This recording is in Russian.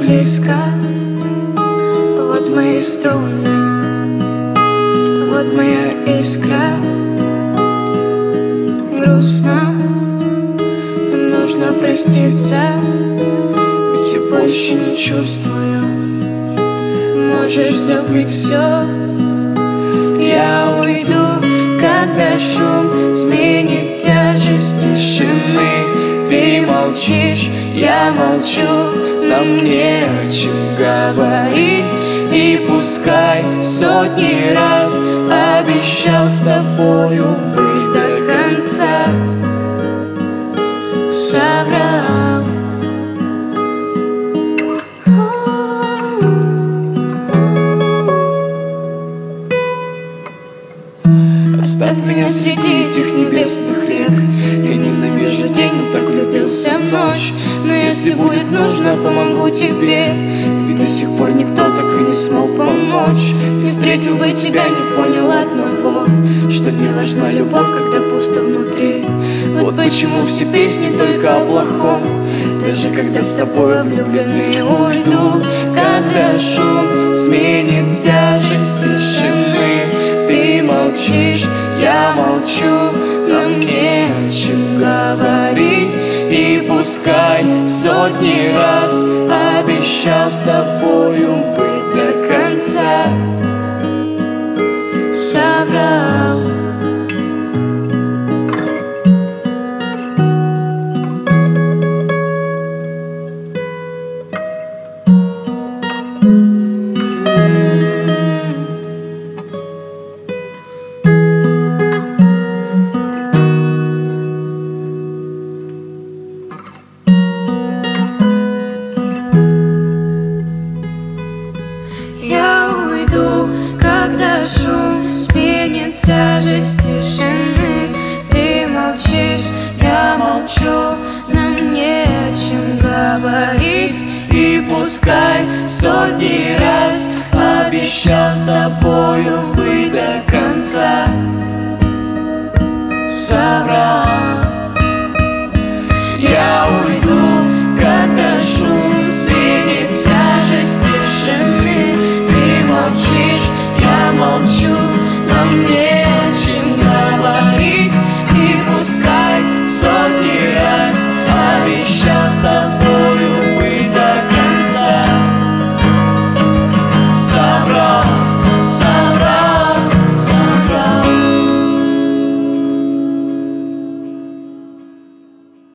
близко, вот мои струны, вот моя искра. Грустно, нам нужно проститься, ведь я больше не чувствую. Можешь забыть все, я уйду, когда шум сменит тяжесть тишины. Ты молчишь, я молчу, нам не о чем говорить. И пускай сотни раз обещал с тобою быть до конца, соврал. Оставь меня среди этих небесных рек. Я ненавижу день, но так влюбился в ночь. Но если будет нужно, помогу тебе, ведь до сих пор никто так и не смог помочь. Не встретил бы тебя, не понял одного, что не важна любовь, когда пусто внутри. Вот почему все песни только о плохом. Даже когда с тобой влюбленный уйду, когда шум сменит тяжесть тишины. Ты молчишь, я молчу, нам не о чем говорить. И пускай сотни раз обещал с тобою быть до конца, соврал. Я уйду, когда шум сменит тяжесть тишины. Ты молчишь, я молчу, нам не о чем говорить. И пускай сотни раз обещал с тобою быть до конца, соврал.